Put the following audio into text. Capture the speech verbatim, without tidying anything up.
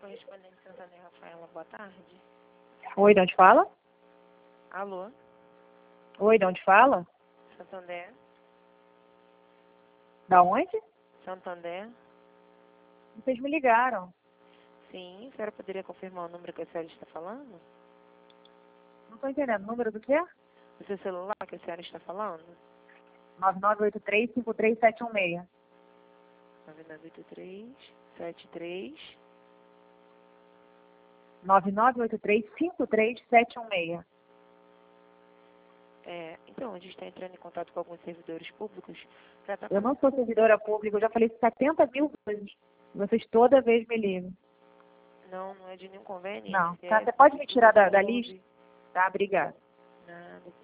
Correspondente Santander, Rafaela, boa tarde. Oi, de onde fala? Alô? Oi, de onde fala? Santander? Da onde? Santander? Vocês me ligaram. Sim, a senhora poderia confirmar o número que a senhora está falando? Não estou entendendo. Número do quê? O seu celular que a senhora está falando? nove nove oito três, cinco três sete um seis. nove nove oito três, sete três. nove nove oito três, cinco três sete um seis. É, então, a gente está entrando em contato com alguns servidores públicos para estar... Eu não sou servidora pública, eu já falei setenta mil vezes. Vocês toda vez me ligam. Não, não é de nenhum convênio. Não. É Tá, você pode me tirar da, da nove. lista? Tá, obrigada. Nada.